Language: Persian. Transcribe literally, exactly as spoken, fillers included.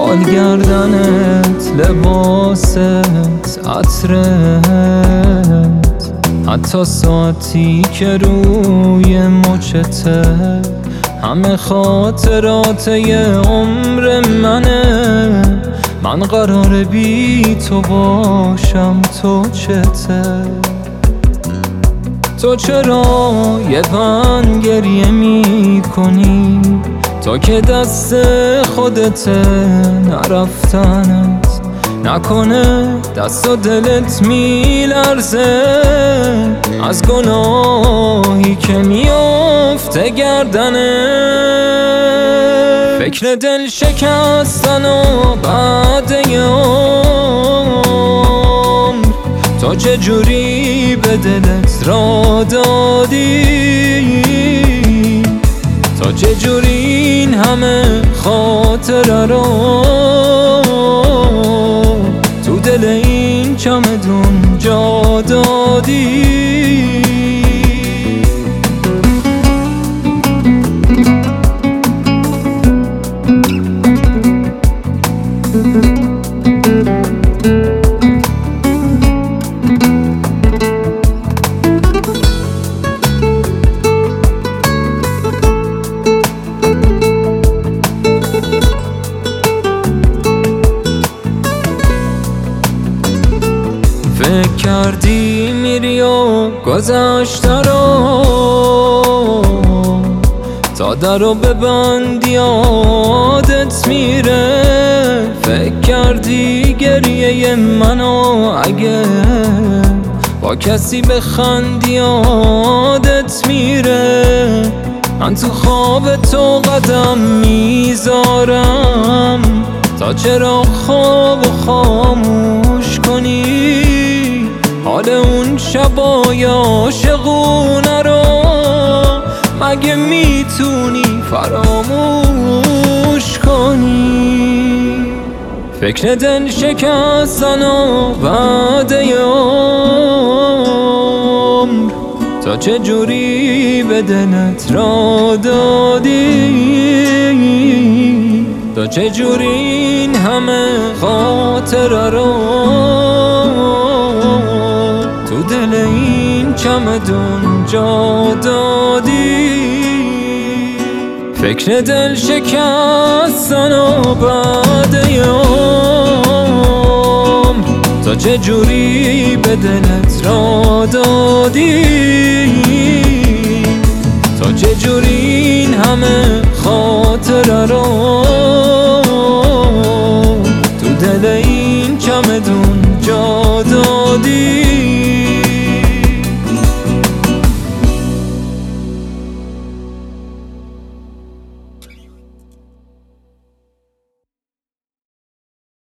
بال گردنت، لباست، عطرت، حتی ساعتی که روی مچته، همه خاطرات یه عمر منه. من قراره بی تو باشم، تو چته؟ تو چرا یه بند گریه می کنی؟ تو که دست خودت نرفتنت، نکنه دست و دلت می لرزه از گناهی که میافته گردنه. فکر دل شکستن و بعد یه عمر تو چجوری به دلت را دادی؟ تو چجوری این همه خاطره رو تو دل این چمدون جا دادی؟ فکر کردی میری و گذشته رو تا در رو ببندی یادت میره. فکر کردی گریه منو اگه با کسی بخندی یادت میره. من تو خواب تو قدم میذارم تا چرا خواب خاموش کنی؟ حال اون شبای عاشقونه رو مگه میتونی فراموش کنی؟ فکر دل شکستن و بعد یه عمر تا چجوری به دلت را دادی؟ تا چجوری این همه خاطره رو تو دل این چمدون جا دادی؟ فکر دل شکستن و بعد یه عمر تا چجوری به دلت را دادی؟ تا چجوری این همه خاطره رو